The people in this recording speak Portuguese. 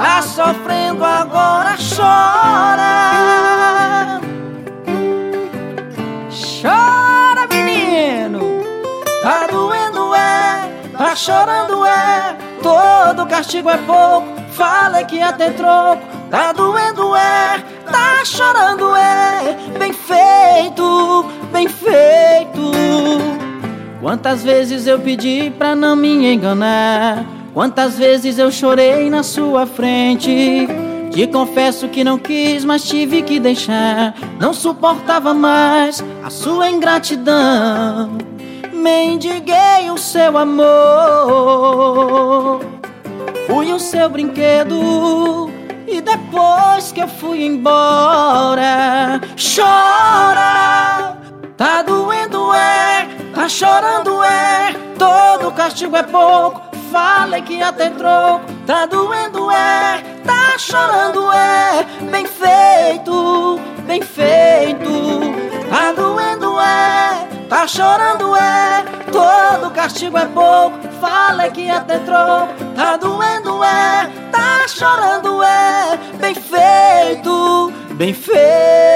tá sofrendo agora, chora. Chora, menino, tá doendo tá chorando todo castigo é pouco, fala que até troco. Tá doendo tá chorando bem feito, bem feito. Quantas vezes eu pedi pra não me enganar, quantas vezes eu chorei na sua frente. Te confesso que não quis, mas tive que deixar. Não suportava mais a sua ingratidão. Mendiguei o seu amor, fui o seu brinquedo, e depois que eu fui embora, chora. Tá doendo tá chorando todo castigo é pouco, falei que até troco. Tá doendo tá chorando bem feito, bem feito. Tá doendo tá chorando todo castigo é pouco, falei que até troco. Tá doendo tá chorando bem feito, bem feito.